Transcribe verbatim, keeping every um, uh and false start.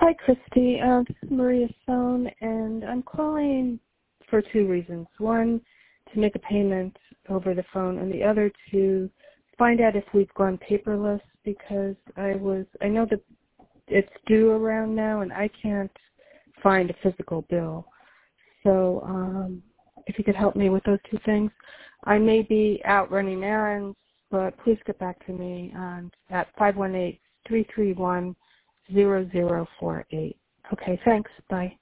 Hi, Christy. Uh, this is Maria Stone, and I'm calling for two reasons. One, to make a payment over the phone, and the other to find out if we've gone paperless, because I was I know that it's due around now, and I can't find a physical bill. So um, if you could help me with those two things. I may be out running errands, but please get back to me on, at five one eight, three three one, zero zero four eight. Okay, thanks. Bye.